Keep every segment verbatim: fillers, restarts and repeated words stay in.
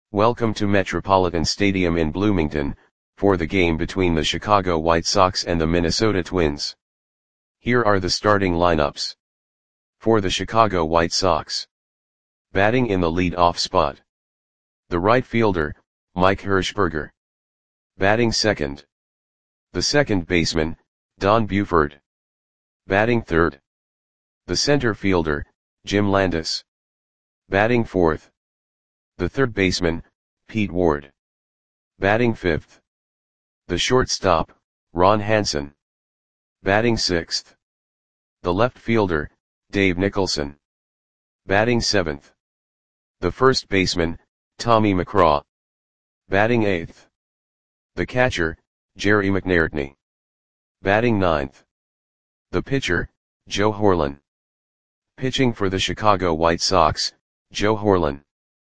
Welcome to Metropolitan Stadium in Bloomington, for the game between the Chicago White Sox and the Minnesota Twins. Here are the starting lineups. For the Chicago White Sox. Batting in the lead-off spot. The right fielder, Mike Hershberger. Batting second. The second baseman, Don Buford. Batting third. The center fielder, Jim Landis. Batting fourth. The third baseman, Pete Ward. Batting fifth. The shortstop, Ron Hansen. Batting sixth. The left fielder, Dave Nicholson. Batting seventh. The first baseman, Tommy McCraw. Batting eighth. The catcher, Jerry McNairtney. Batting ninth. The pitcher, Joe Horlen. Pitching for the Chicago White Sox, Joe Horlen.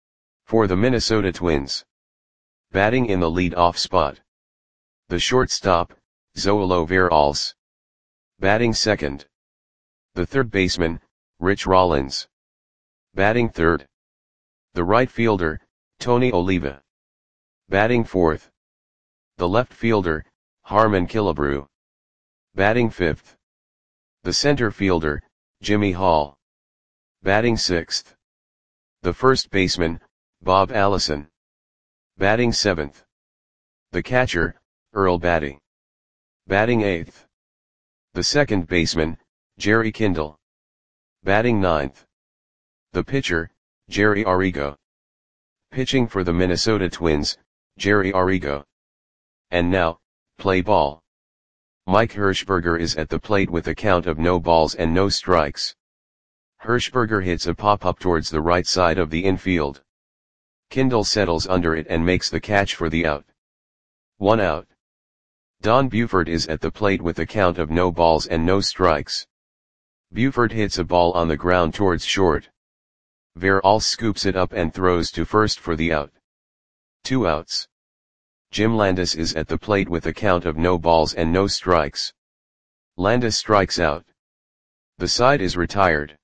For the Minnesota Twins. Batting in the lead-off spot. The shortstop, Zoilo Veralles. Batting second. The third baseman, Rich Rollins. Batting third. The right fielder, Tony Oliva. Batting fourth. The left fielder, Harmon Killebrew. Batting fifth. The center fielder, Jimmy Hall. Batting sixth. The first baseman, Bob Allison. Batting seventh. The catcher, Earl Batty. Batting eighth. The second baseman, Jerry Kindle. Batting ninth. The pitcher, Jerry Arrigo. Pitching for the Minnesota Twins, Jerry Arrigo. And now, play ball. Mike Hershberger is at the plate with a count of no balls and no strikes. Hershberger hits a pop-up towards the right side of the infield. Kindle settles under it and makes the catch for the out. One out. Don Buford is at the plate with a count of no balls and no strikes. Buford hits a ball on the ground towards short. Veralles scoops it up and throws to first for the out. Two outs. Jim Landis is at the plate with a count of no balls and no strikes. Landis strikes out. The side is retired.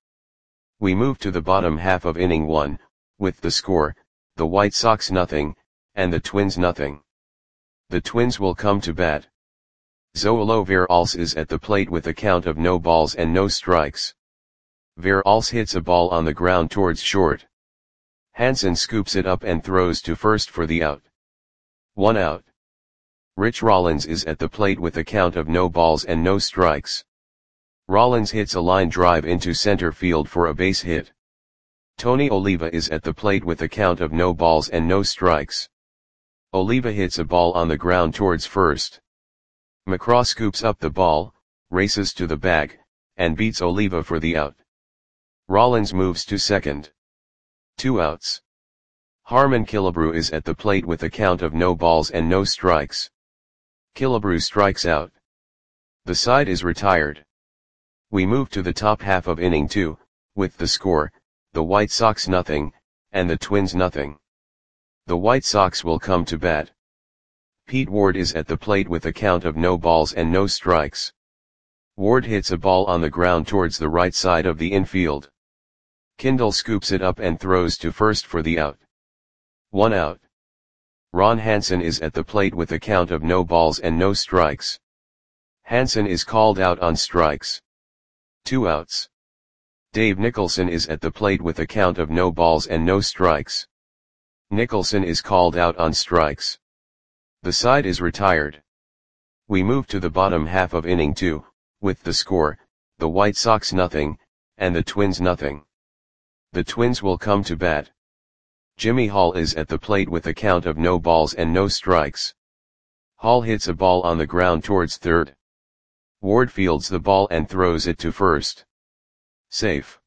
We move to the bottom half of inning one, with the score, the White Sox nothing, and the Twins nothing. The Twins will come to bat. Zoilo Veralles is at the plate with a count of no balls and no strikes. Veralles hits a ball on the ground towards short. Hansen scoops it up and throws to first for the out. One out. Rich Rollins is at the plate with a count of no balls and no strikes. Rollins hits a line drive into center field for a base hit. Tony Oliva is at the plate with a count of no balls and no strikes. Oliva hits a ball on the ground towards first. McCraw scoops up the ball, races to the bag, and beats Oliva for the out. Rollins moves to second. Two outs. Harmon Killebrew is at the plate with a count of no balls and no strikes. Killebrew strikes out. The side is retired. We move to the top half of inning two, with the score, the White Sox nothing, and the Twins nothing. The White Sox will come to bat. Pete Ward is at the plate with a count of no balls and no strikes. Ward hits a ball on the ground towards the right side of the infield. Kindle scoops it up and throws to first for the out. One out. Ron Hansen is at the plate with a count of no balls and no strikes. Hansen is called out on strikes. Two outs. Dave Nicholson is at the plate with a count of no balls and no strikes. Nicholson is called out on strikes. The side is retired. We move to the bottom half of inning two, with the score, the White Sox nothing, and the Twins nothing. The Twins will come to bat. Jimmy Hall is at the plate with a count of no balls and no strikes. Hall hits a ball on the ground towards third. Ward fields the ball and throws it to first. Safe.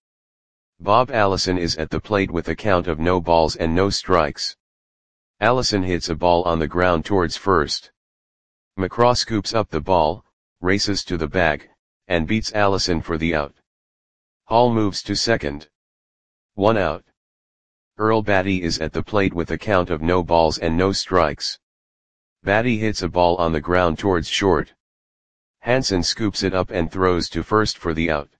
Bob Allison is at the plate with a count of no balls and no strikes. Allison hits a ball on the ground towards first. McCraw scoops up the ball, races to the bag, and beats Allison for the out. Hall moves to second. One out. Earl Batty is at the plate with a count of no balls and no strikes. Batty hits a ball on the ground towards short. Hansen scoops it up and throws to first for the out.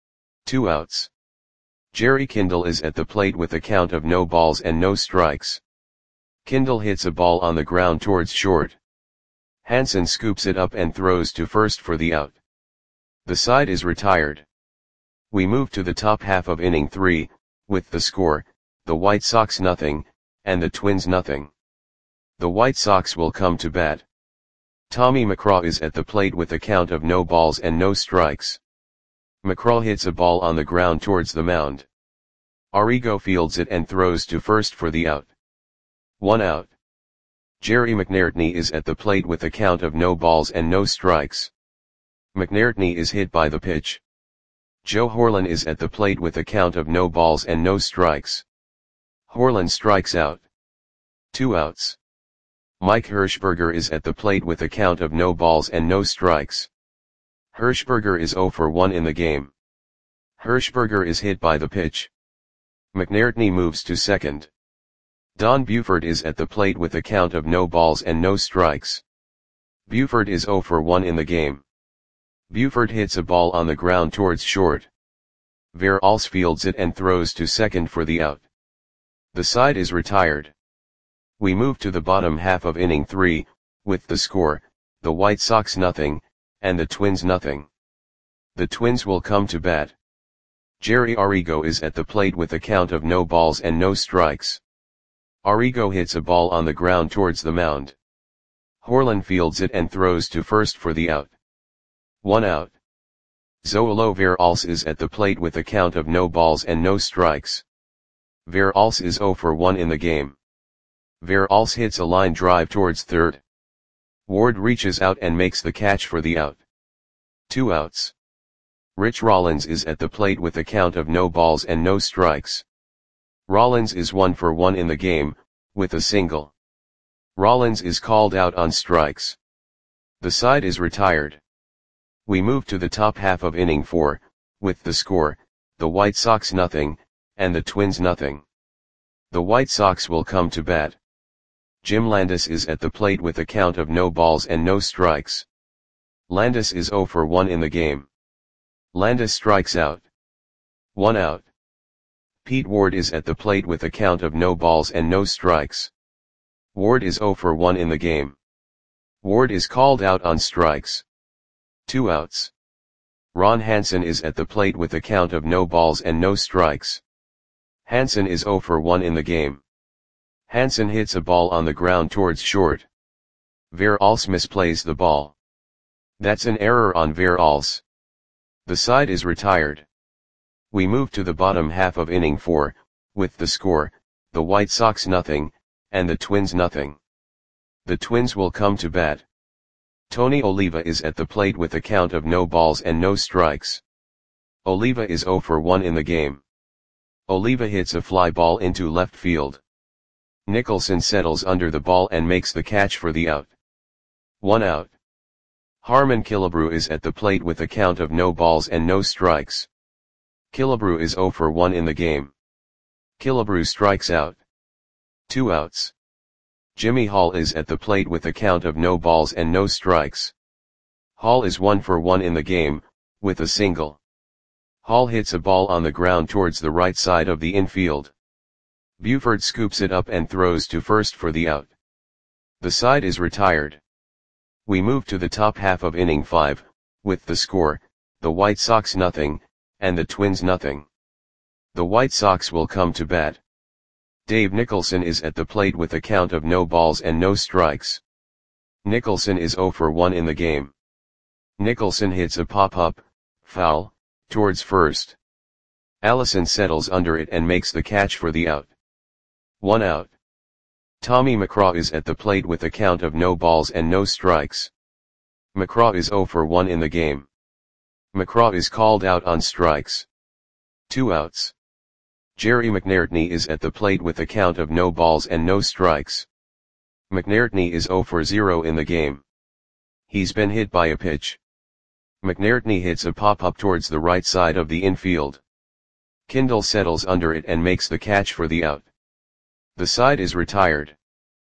Two outs. Jerry Kindle is at the plate with a count of no balls and no strikes. Kindle hits a ball on the ground towards short. Hansen scoops it up and throws to first for the out. The side is retired. We move to the top half of inning three, with the score, the White Sox nothing, and the Twins nothing. The White Sox will come to bat. Tommy McGraw is at the plate with a count of no balls and no strikes. McGraw hits a ball on the ground towards the mound. Arrigo fields it and throws to first for the out. One out. Jerry McNairtney is at the plate with a count of no balls and no strikes. McNairtney is hit by the pitch. Joe Horlen is at the plate with a count of no balls and no strikes. Horlen strikes out. Two outs. Mike Hirschberger is at the plate with a count of no balls and no strikes. Hirschberger is zero for one in the game. Hirschberger is hit by the pitch. McNairtney moves to second. Don Buford is at the plate with a count of no balls and no strikes. Buford is zero for one in the game. Buford hits a ball on the ground towards short. Veralls fields it and throws to second for the out. The side is retired. We move to the bottom half of inning three, with the score, the White Sox nothing, and the Twins nothing. The Twins will come to bat. Jerry Arrigo is at the plate with a count of no balls and no strikes. Arrigo hits a ball on the ground towards the mound. Horlen fields it and throws to first for the out. One out. Zoilo Veralls is at the plate with a count of no balls and no strikes. Veralls is zero for one in the game. Veralls hits a line drive towards third. Ward reaches out and makes the catch for the out. Two outs. Rich Rollins is at the plate with a count of no balls and no strikes. Rollins is one for one in the game, with a single. Rollins is called out on strikes. The side is retired. We move to the top half of inning four, with the score, the White Sox nothing, and the Twins nothing. The White Sox will come to bat. Jim Landis is at the plate with a count of no balls and no strikes. Landis is zero for one in the game. Landis strikes out. One out. Pete Ward is at the plate with a count of no balls and no strikes. Ward is zero for one in the game. Ward is called out on strikes. Two outs. Ron Hansen is at the plate with a count of no balls and no strikes. Hansen is zero for one in the game. Hansen hits a ball on the ground towards short. Veralls misplays the ball. That's an error on Veralls. The side is retired. We move to the bottom half of inning four, with the score, the White Sox nothing, and the Twins nothing. The Twins will come to bat. Tony Oliva is at the plate with a count of no balls and no strikes. Oliva is zero for one in the game. Oliva hits a fly ball into left field. Nicholson settles under the ball and makes the catch for the out. One out. Harmon Killebrew is at the plate with a count of no balls and no strikes. Killebrew is zero for one in the game. Killebrew strikes out. Two outs. Jimmy Hall is at the plate with a count of no balls and no strikes. Hall is one for one in the game, with a single. Hall hits a ball on the ground towards the right side of the infield. Buford scoops it up and throws to first for the out. The side is retired. We move to the top half of inning five, with the score, the White Sox nothing, and the Twins nothing. The White Sox will come to bat. Dave Nicholson is at the plate with a count of no balls and no strikes. Nicholson is zero for one in the game. Nicholson hits a pop-up, foul, towards first. Allison settles under it and makes the catch for the out. One out. Tommy McGraw is at the plate with a count of no balls and no strikes. McGraw is zero for one in the game. McGraw is called out on strikes. Two outs. Jerry McNairtney is at the plate with a count of no balls and no strikes. McNairtney is zero for zero in the game. He's been hit by a pitch. McNairtney hits a pop-up towards the right side of the infield. Kindle settles under it and makes the catch for the out. The side is retired.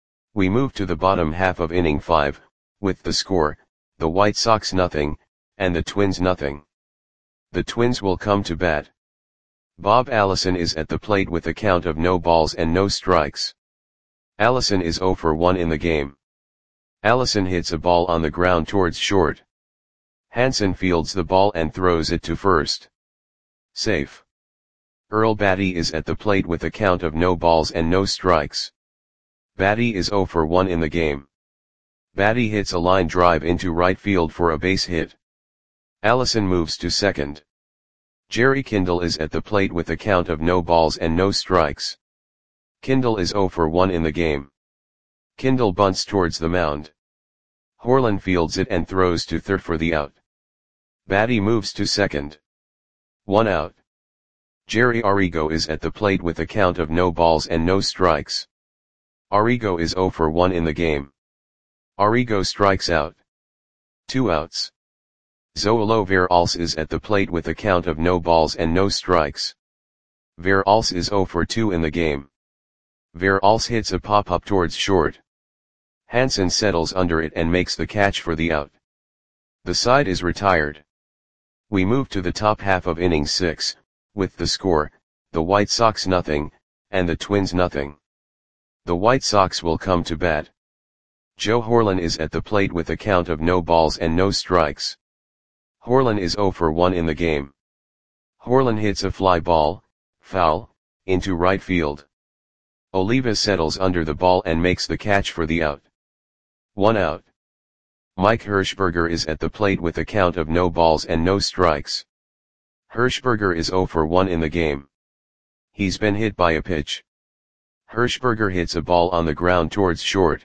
We move to the bottom half of inning five, with the score, the White Sox nothing, and the Twins nothing. The Twins will come to bat. Bob Allison is at the plate with a count of no balls and no strikes. Allison is zero for one in the game. Allison hits a ball on the ground towards short. Hansen fields the ball and throws it to first. Safe. Earl Batty is at the plate with a count of no balls and no strikes. Batty is zero for one in the game. Batty hits a line drive into right field for a base hit. Allison moves to second. Jerry Kindle is at the plate with a count of no balls and no strikes. Kindle is zero for one in the game. Kindle bunts towards the mound. Horlen fields it and throws to third for the out. Batty moves to second. One out. Jerry Arrigo is at the plate with a count of no balls and no strikes. Arrigo is zero for one in the game. Arrigo strikes out. Two outs. Zoilo Veralce is at the plate with a count of no balls and no strikes. Veralce is zero for two in the game. Veralce hits a pop-up towards short. Hansen settles under it and makes the catch for the out. The side is retired. We move to the top half of inning six, with the score, the White Sox nothing, and the Twins nothing. The White Sox will come to bat. Joe Horlen is at the plate with a count of no balls and no strikes. Horlen is zero for one in the game. Horlen hits a fly ball, foul, into right field. Oliva settles under the ball and makes the catch for the out. One out. Mike Hirschberger is at the plate with a count of no balls and no strikes. Hirschberger is zero for one in the game. He's been hit by a pitch. Hirschberger hits a ball on the ground towards short.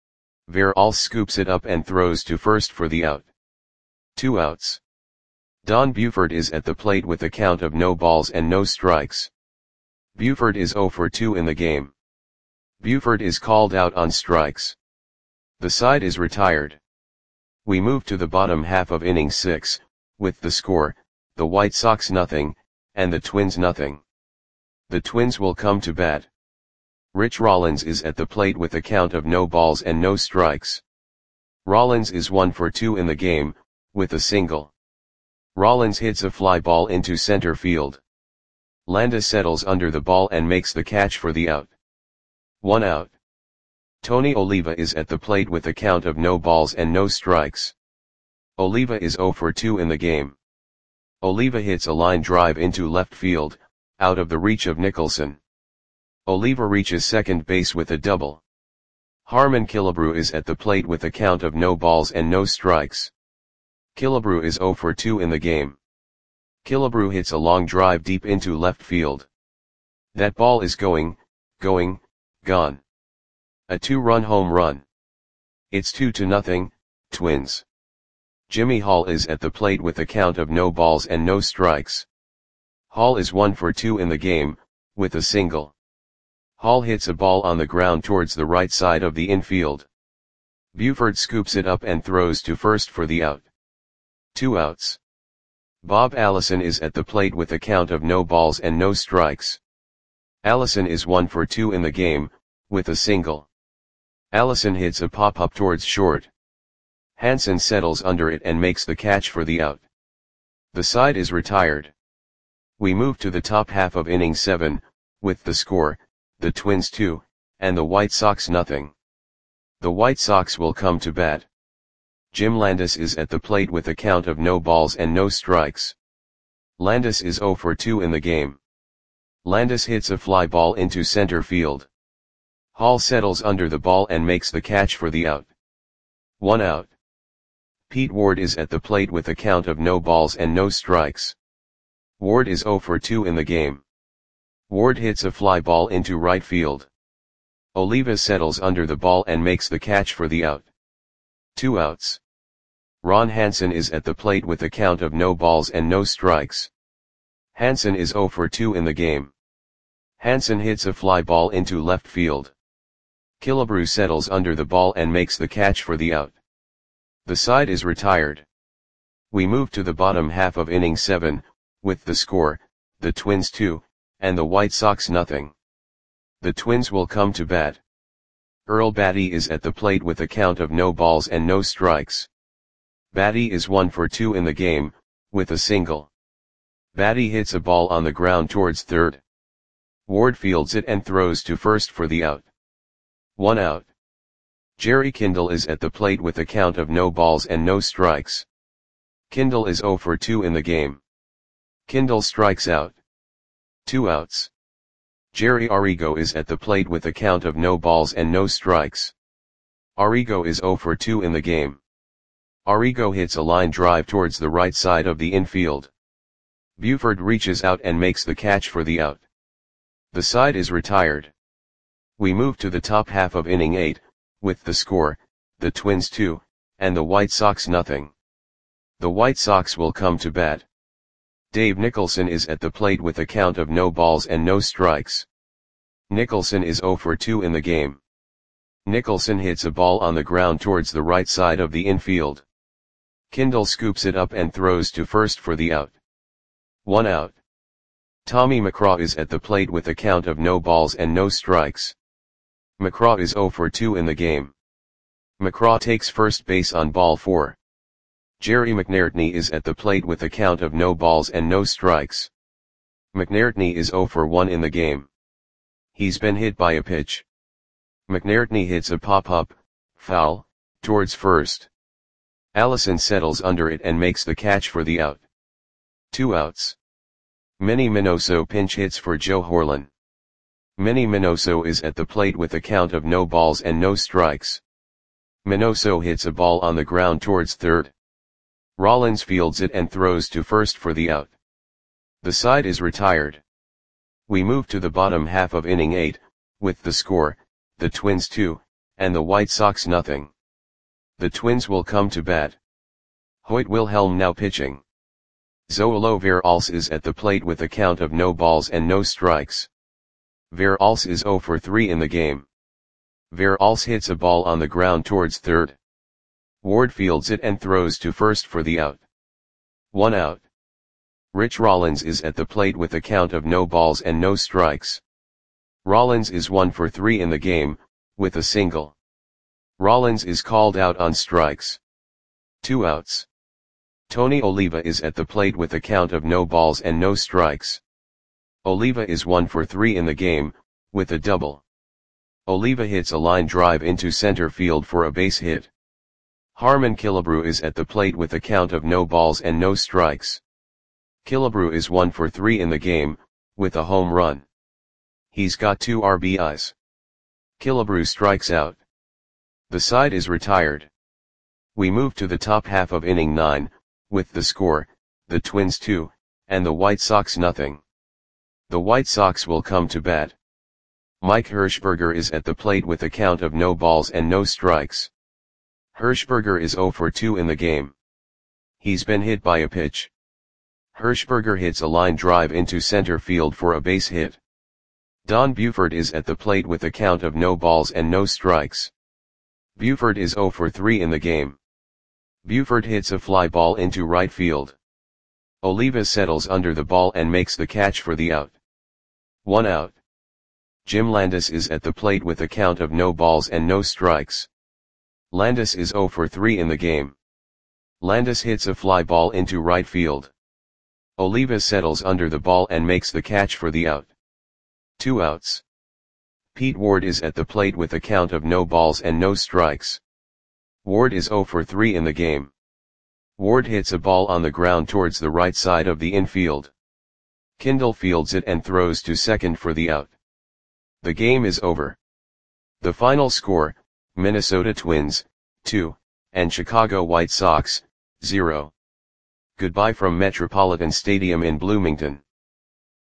Veralce scoops it up and throws to first for the out. Two outs. Don Buford is at the plate with a count of no balls and no strikes. Buford is zero for two in the game. Buford is called out on strikes. The side is retired. We move to the bottom half of inning six, with the score, the White Sox nothing, and the Twins nothing. The Twins will come to bat. Rich Rollins is at the plate with a count of no balls and no strikes. Rollins is one for two in the game, with a single. Rollins hits a fly ball into center field. Landa settles under the ball and makes the catch for the out. One out. Tony Oliva is at the plate with a count of no balls and no strikes. Oliva is zero for two in the game. Oliva hits a line drive into left field, out of the reach of Nicholson. Oliva reaches second base with a double. Harmon Killebrew is at the plate with a count of no balls and no strikes. Killebrew is zero for two in the game. Killebrew hits a long drive deep into left field. That ball is going, going, gone. A two-run home run. It's two to nothing, Twins. Jimmy Hall is at the plate with a count of no balls and no strikes. Hall is one for two in the game, with a single. Hall hits a ball on the ground towards the right side of the infield. Buford scoops it up and throws to first for the out. Two outs. Bob Allison is at the plate with a count of no balls and no strikes. Allison is one for two in the game, with a single. Allison hits a pop-up towards short. Hansen settles under it and makes the catch for the out. The side is retired. We move to the top half of inning seven, with the score, the Twins two, and the White Sox nothing. The White Sox will come to bat. Jim Landis is at the plate with a count of no balls and no strikes. Landis is zero for two in the game. Landis hits a fly ball into center field. Hall settles under the ball and makes the catch for the out. One out. Pete Ward is at the plate with a count of no balls and no strikes. Ward is zero for two in the game. Ward hits a fly ball into right field. Oliva settles under the ball and makes the catch for the out. Two outs. Ron Hansen is at the plate with a count of no balls and no strikes. Hansen is zero for two in the game. Hansen hits a fly ball into left field. Killebrew settles under the ball and makes the catch for the out. The side is retired. We move to the bottom half of inning seven, with the score, the Twins two, and the White Sox nothing. The Twins will come to bat. Earl Batty is at the plate with a count of no balls and no strikes. Batty is one for two in the game, with a single. Batty hits a ball on the ground towards third. Ward fields it and throws to first for the out. One out. Jerry Kindle is at the plate with a count of no balls and no strikes. Kindle is zero for two in the game. Kindle strikes out. Two outs. Jerry Arrigo is at the plate with a count of no balls and no strikes. Arrigo is zero for two in the game. Arrigo hits a line drive towards the right side of the infield. Buford reaches out and makes the catch for the out. The side is retired. We move to the top half of inning eight, with the score, the Twins two, and the White Sox nothing. The White Sox will come to bat. Dave Nicholson is at the plate with a count of no balls and no strikes. Nicholson is zero for two in the game. Nicholson hits a ball on the ground towards the right side of the infield. Kindle scoops it up and throws to first for the out. One out. Tommy McCraw is at the plate with a count of no balls and no strikes. McCraw is zero for two in the game. McCraw takes first base on ball four. Jerry McNairtney is at the plate with a count of no balls and no strikes. McNairtney is zero for one in the game. He's been hit by a pitch. McNairtney hits a pop-up, foul, towards first. Allison settles under it and makes the catch for the out. Two outs. Manny Minoso pinch hits for Joe Horlan. Manny Minoso is at the plate with a count of no balls and no strikes. Minoso hits a ball on the ground towards third. Rollins fields it and throws to first for the out. The side is retired. We move to the bottom half of inning eight, with the score, the Twins two, and the White Sox nothing. The Twins will come to bat. Hoyt Wilhelm now pitching. Zoilo Veralce is at the plate with a count of no balls and no strikes. Veralce is zero for three in the game. Veralce hits a ball on the ground towards third. Ward fields it and throws to first for the out. One out. Rich Rollins is at the plate with a count of no balls and no strikes. Rollins is one for three in the game, with a single. Rollins is called out on strikes. Two outs. Tony Oliva is at the plate with a count of no balls and no strikes. Oliva is one for three in the game, with a double. Oliva hits a line drive into center field for a base hit. Harmon Killebrew is at the plate with a count of no balls and no strikes. Killebrew is one for three in the game, with a home run. He's got two R B Is. Killebrew strikes out. The side is retired. We move to the top half of inning nine, with the score, the Twins two, and the White Sox nothing. The White Sox will come to bat. Mike Hirschberger is at the plate with a count of no balls and no strikes. Hirschberger is zero for two in the game. He's been hit by a pitch. Hirschberger hits a line drive into center field for a base hit. Don Buford is at the plate with a count of no balls and no strikes. Buford is zero for three in the game. Buford hits a fly ball into right field. Oliva settles under the ball and makes the catch for the out. One out. Jim Landis is at the plate with a count of no balls and no strikes. Landis is zero for three in the game. Landis hits a fly ball into right field. Oliva settles under the ball and makes the catch for the out. Two outs. Pete Ward is at the plate with a count of no balls and no strikes. Ward is zero for three in the game. Ward hits a ball on the ground towards the right side of the infield. Kindle fields it and throws to second for the out. The game is over. The final score, Minnesota Twins, two, and Chicago White Sox, zero. Goodbye from Metropolitan Stadium in Bloomington.